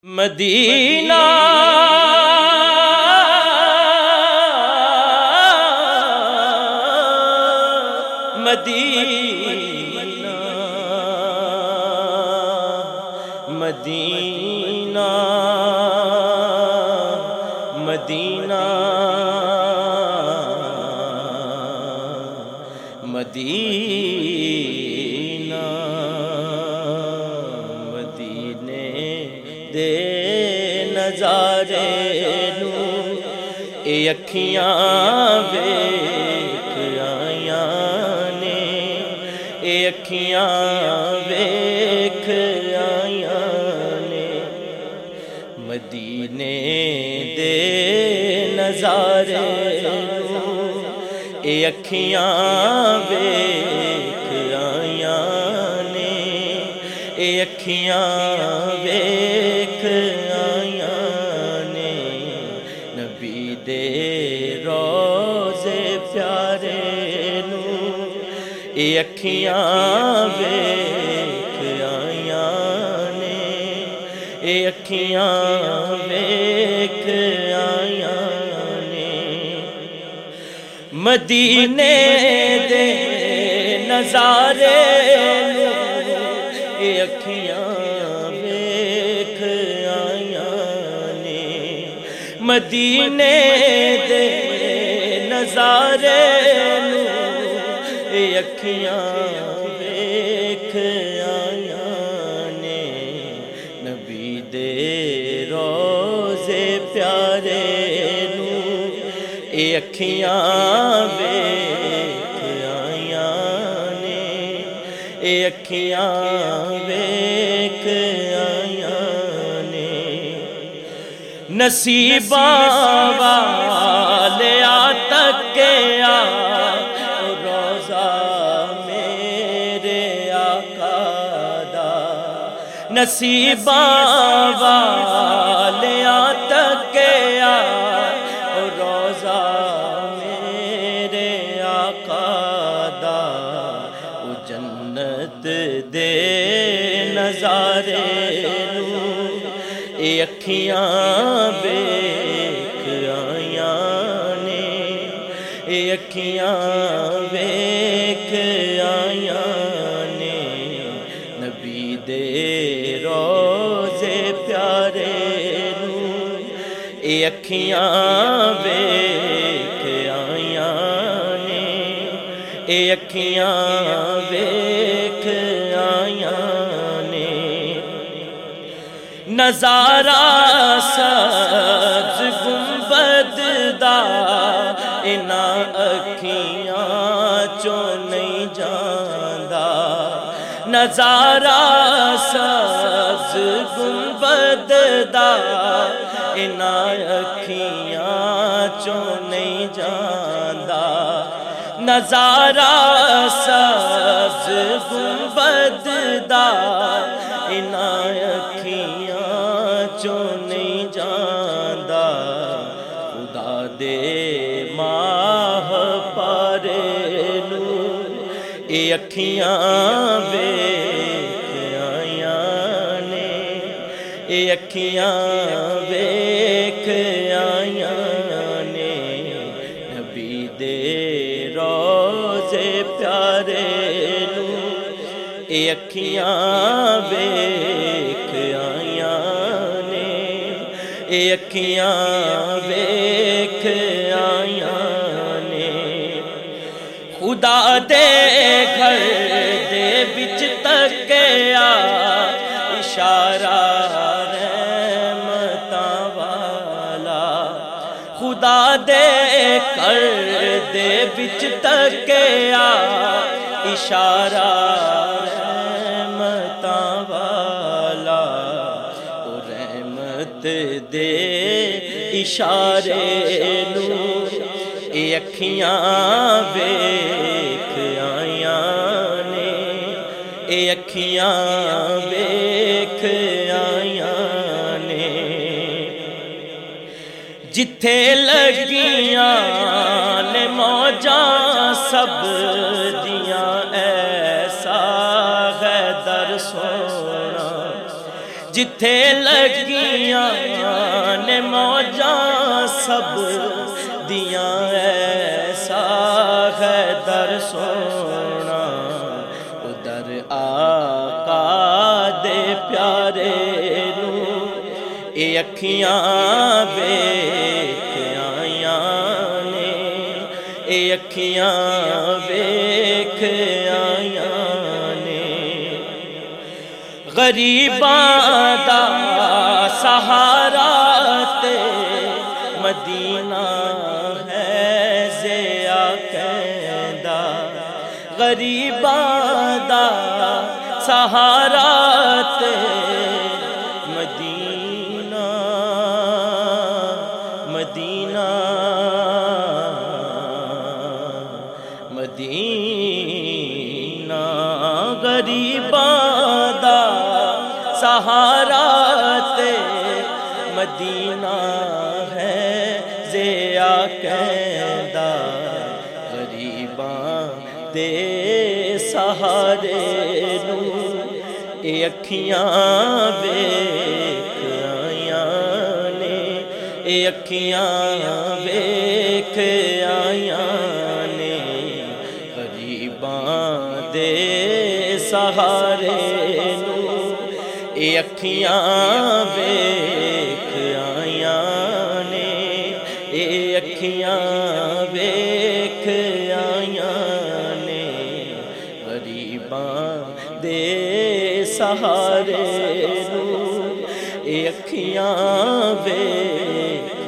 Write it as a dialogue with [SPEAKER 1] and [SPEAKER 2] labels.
[SPEAKER 1] مدینہ مدینہ مدینہ مدینہ مدینہ مدینے دے نظارے نو اے اکھیاں ویکھ آیاں نے، اے اکھیاں ویکھ آیاں نے، مدینے دے نظارے نو اے اکھیاں ویکھ آیاں نے، اے اکھیاں ویکھ آیاں نے، نبی دے روزے پیارے نو اے اکھیاں ویکھ آیاں نے، اے اکھیاں ویکھ آیاں نے، مدینے دے نظارے نو اے اکھیاں ویکھ آیاں نے، مدینے دے نظارے نو اے اکھیاں ویکھ آیاں نے، نبی دے روزے پیارے نو اے اکھیاں ویکھ آیاں نے، اے اکھیاں ویکھ آیاں نے، نصیباں والیاں تکیا روزہ میرے آقا دا، نصیباں والیاں تکیا روزہ میرے آقا دا، او جنت دے نظارے نو اے اکھیاں ویکھ آیاں نے، اے اکھیاں ویکھ آیاں نے، نبی دے روزے پیارے نو اے اکھیاں ویکھ آیاں نے، اے اکھیاں ویکھ آیاں نے، نظارہ سبز گنبد دا انہاں اکھیاں چوں نہیں جاندا، نظارہ سبز گنبد دا انہاں اکھیاں چوں نہیں جاندا، نظارہ سبز گنبد دا انہاں اکھیاں چوں نہیں جاندا، خدا دے ماہ پارے نو اے اکھیاں ویکھ آیاں نے، اے اکھیاں ویکھ آیاں نے، نبی دے روزے پیارے نو اے اکھیاں ویکھ آیاں نے، اے اکھیاں ویکھ آیاں نے، خدا دے گھر دے وچ تکیا اشارہ رحمتاں والا، خدا دے گھر دے وچ تکیا اشارہ رحمتاں والا، او رحمت دے اشارے نو اے اکھیاں ویکھ آیاں نے، اے اکھیاں ویکھ آیاں نے، جتھے لگیاں نے موجاں سب دیاں ایسا ہے در سونا، جتھے جتھے لگیاں نے موجاں سب دیاں ایسا ہے در سونا ادھر آقا دے پیارے نو اے اکھیاں ویکھ آیاں نے اے اکھیاں ویکھ آیاں نے غریباں دا سہارا تے مدینہ ہے زیا کہندا غریباں دا سہارا تے مدینہ مدینہ مدینہ غریباں دا سہارا تے مدینہ ہے زیا کہندا غریباں دے سہارے نو اے اکھیاں ویکھ آیاں نے اے اکھیاں ویکھ آیاں نے غریباں دے سہارے نو اے اکھیاں ویکھ آیاں نے اے اکھیاں ویکھ آیاں نے غریباں دے سہارے نو اے اکھیاں ویکھ